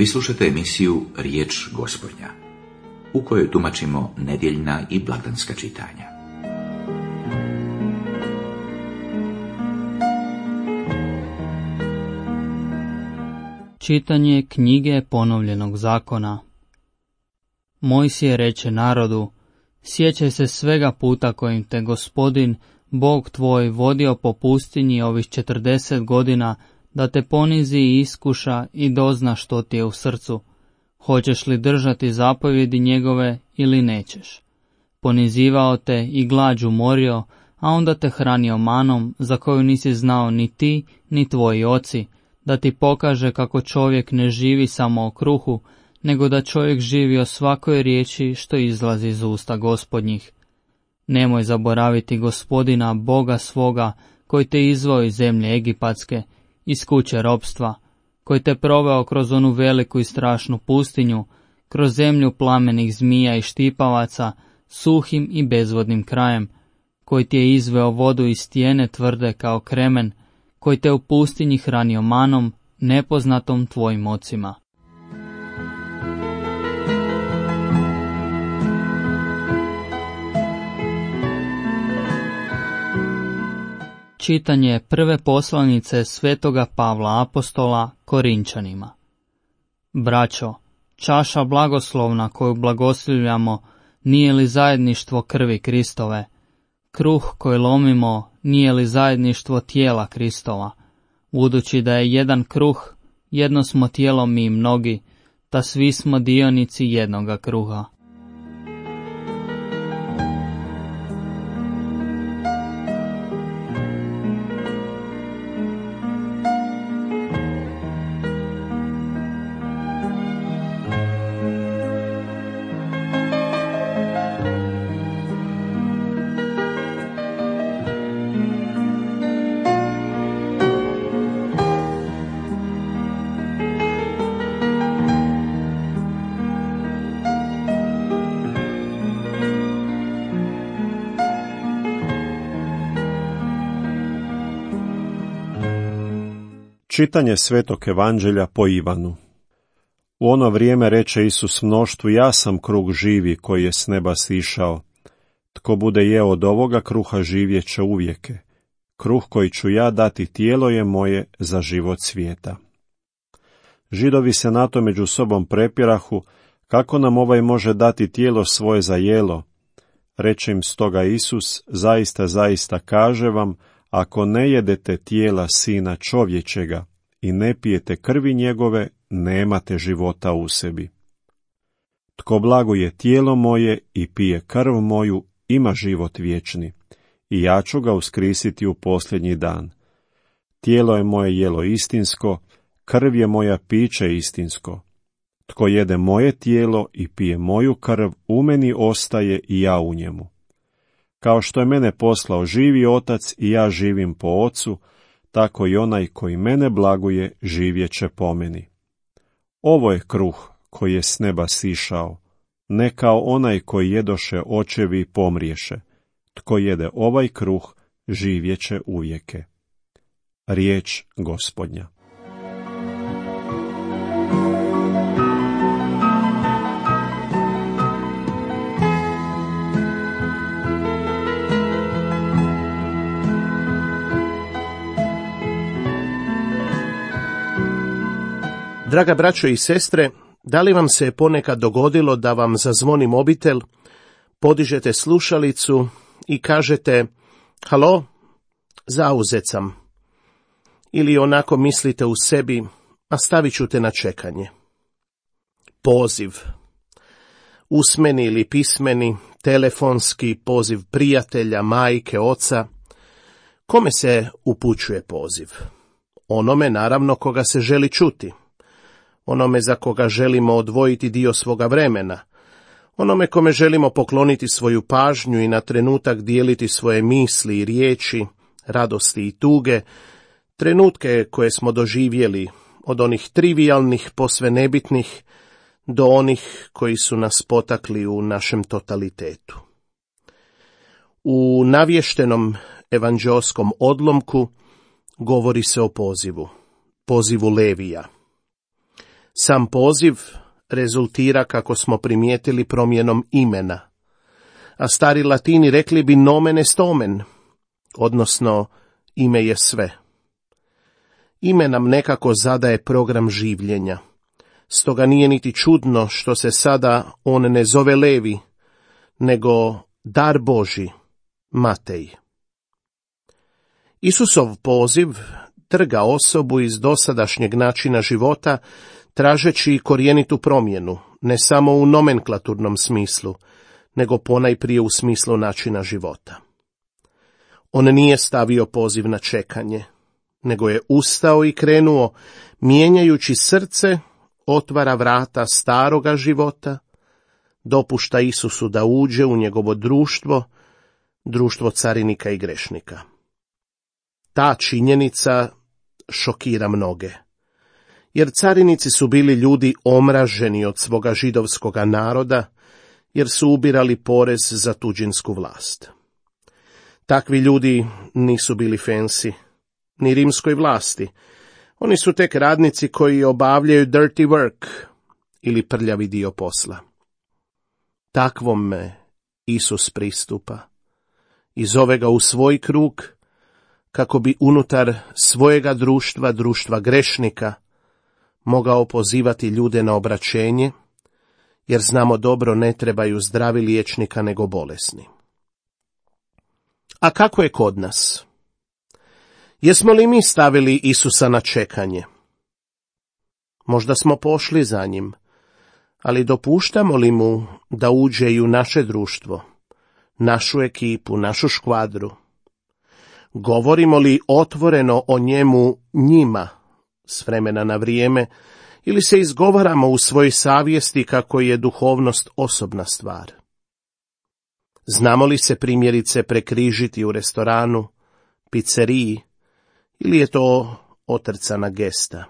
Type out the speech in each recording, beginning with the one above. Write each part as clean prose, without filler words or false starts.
Vi slušate emisiju Riječ Gospodnja, u kojoj tumačimo nedjeljna i blagdanska čitanja. Čitanje knjige Ponovljenog zakona. Mojsije reče narodu: sjećaj se svega puta kojim te Gospodin, Bog tvoj, vodio po pustinji ovih 40 godina, da te ponizi i iskuša i dozna što ti je u srcu. Hoćeš li držati zapovjedi njegove ili nećeš? Ponizivao te i glađu morio, a onda te hranio manom za koju nisi znao ni ti ni tvoji oci, da ti pokaže kako čovjek ne živi samo o kruhu, nego da čovjek živi o svakoj riječi što izlazi iz usta Gospodnjih. Nemoj zaboraviti Gospodina, Boga svoga, koji te izveo iz zemlje egipatske, iz kuće ropstva, koji te proveo kroz onu veliku i strašnu pustinju, kroz zemlju plamenih zmija i štipavaca, suhim i bezvodnim krajem, koji ti je izveo vodu iz stijene tvrde kao kremen, koji te u pustinji hranio manom, nepoznatom tvojim ocima. Čitanje prve poslanice svetoga Pavla apostola Korinčanima. Braćo, čaša blagoslovna koju blagoslivljamo nije li zajedništvo krvi Kristove? Kruh koji lomimo nije li zajedništvo tijela Kristova? Budući da je jedan kruh, jedno smo tijelo mi mnogi, ta svi smo dionici jednoga kruha. Čitanje Svetog Evanđelja po Ivanu. U ono vrijeme reče Isus mnoštvu: ja sam kruh živi koji je s neba sišao. Tko bude jeo od ovoga kruha živjet će uvijeke. Kruh koji ću ja dati tijelo je moje za život svijeta. Židovi se na to među sobom prepirahu, kako nam ovaj može dati tijelo svoje za jelo. Reče im stoga Isus: zaista, zaista kaže vam, ako ne jedete tijela Sina čovječega i ne pijete krvi njegove, nemate života u sebi. Tko blaguje tijelo moje i pije krv moju, ima život vječni, i ja ću ga uskrisiti u posljednji dan. Tijelo je moje jelo istinsko, krv je moja piće istinsko. Tko jede moje tijelo i pije moju krv, u meni ostaje i ja u njemu. Kao što je mene poslao živi Otac i ja živim po Ocu, tako i onaj koji mene blaguje živjet će po meni. Ovo je kruh koji je s neba sišao, ne kao onaj koji jedoše očevi i pomriješe. Tko jede ovaj kruh živjet će uvijeke. Riječ Gospodnja. Draga braćo i sestre, da li vam se ponekad dogodilo da vam zazvoni mobitel, podižete slušalicu i kažete: halo, zauzet sam. Ili onako mislite u sebi: a stavit ću te na čekanje. Poziv. Usmeni ili pismeni, telefonski, poziv prijatelja, majke, oca. Kome se upućuje poziv? Onome, naravno, koga se želi čuti. Onome za koga želimo odvojiti dio svoga vremena, onome kome želimo pokloniti svoju pažnju i na trenutak dijeliti svoje misli i riječi, radosti i tuge, trenutke koje smo doživjeli, od onih trivijalnih, posve nebitnih, do onih koji su nas potakli u našem totalitetu. U navještenom evanđeoskom odlomku govori se o pozivu Levija. Sam poziv rezultira, kako smo primijetili, promjenom imena, a stari Latini rekli bi nomen est omen, odnosno ime je sve. Ime nam nekako zadaje program življenja, stoga nije niti čudno što se sada on ne zove Levi, nego dar Božji, Matej. Isusov poziv trga osobu iz dosadašnjeg načina života, tražeći korjenitu promjenu, ne samo u nomenklaturnom smislu, nego ponajprije u smislu načina života. On nije stavio poziv na čekanje, nego je ustao i krenuo, mijenjajući srce, otvara vrata staroga života, dopušta Isusu da uđe u njegovo društvo, društvo carinika i grešnika. Ta činjenica šokira mnoge, jer carinici su bili ljudi omraženi od svoga židovskoga naroda, jer su ubirali porez za tuđinsku vlast. Takvi ljudi nisu bili fancy, ni rimskoj vlasti. Oni su tek radnici koji obavljaju dirty work ili prljavi dio posla. Takvome Isus pristupa i zove ga u svoj krug, kako bi unutar svojega društva, društva grešnika, mogao pozivati ljude na obraćenje, jer znamo dobro ne trebaju zdravi liječnika nego bolesni. A kako je kod nas? Jesmo li mi stavili Isusa na čekanje? Možda smo pošli za njim, ali dopuštamo li mu da uđe i u naše društvo, našu ekipu, našu škvadru? Govorimo li otvoreno o njemu njima s vremena na vrijeme, ili se izgovaramo u svojoj savjesti kako je duhovnost osobna stvar? Znamo li se primjerice prekrižiti u restoranu, pizzeriji, ili je to otrcana gesta?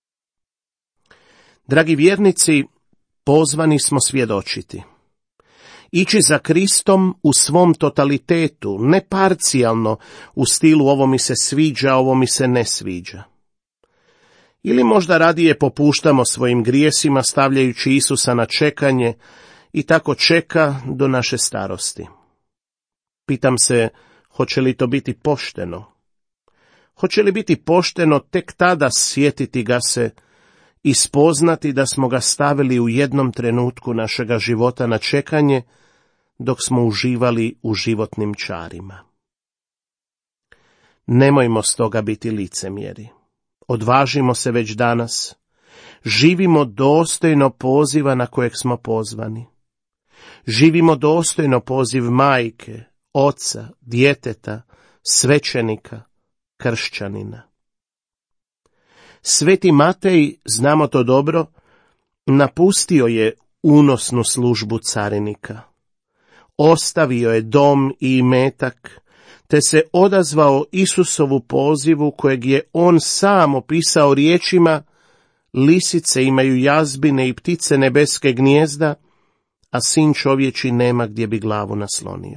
Dragi vjernici, pozvani smo svjedočiti. Ići za Kristom u svom totalitetu, ne parcijalno, u stilu ovo mi se sviđa, ovo mi se ne sviđa. Ili možda radije popuštamo svojim grijesima stavljajući Isusa na čekanje i tako čeka do naše starosti. Pitam se, hoće li to biti pošteno? Hoće li biti pošteno tek tada sjetiti ga se i spoznati da smo ga stavili u jednom trenutku našega života na čekanje, dok smo uživali u životnim čarima? Nemojmo stoga biti licemjeri. Odvažimo se već danas. Živimo dostojno poziva na kojeg smo pozvani. Živimo dostojno poziv majke, oca, djeteta, svećenika, kršćanina. Sveti Matej, znamo to dobro, napustio je unosnu službu carinika. Ostavio je dom i imetak, te se odazvao Isusovu pozivu kojeg je on sam opisao riječima: lisice imaju jazbine i ptice nebeske gnijezda, a sin čovječi nema gdje bi glavu naslonio.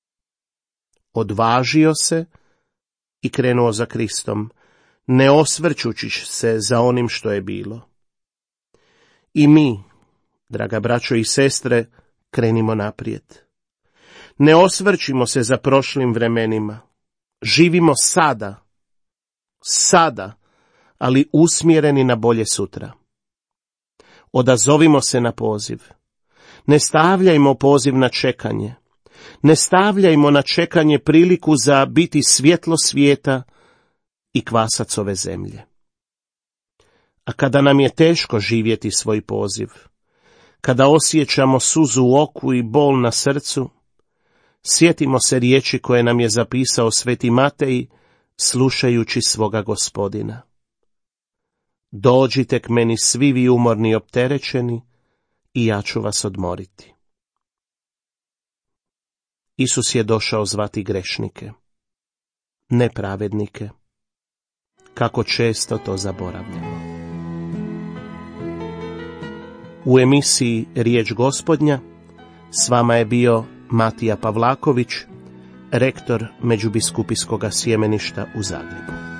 Odvažio se i krenuo za Kristom, ne osvrćući se za onim što je bilo. I mi, draga braćo i sestre, krenimo naprijed. Ne osvrćimo se za prošlim vremenima. Živimo sada, ali usmjereni na bolje sutra. Odazovimo se na poziv. Ne stavljajmo poziv na čekanje. Ne stavljajmo na čekanje priliku za biti svjetlo svijeta i kvasac ove zemlje. A kada nam je teško živjeti svoj poziv, kada osjećamo suzu u oku i bol na srcu, sjetimo se riječi koje nam je zapisao sveti Matej, slušajući svoga Gospodina. Dođite k meni svi vi umorni i opterećeni, i ja ću vas odmoriti. Isus je došao zvati grešnike, ne pravednike, kako često to zaboravljamo. U emisiji Riječ Gospodnja s vama je bio Matija Pavlaković, rektor Međubiskupijskoga sjemeništa u Zagrebu.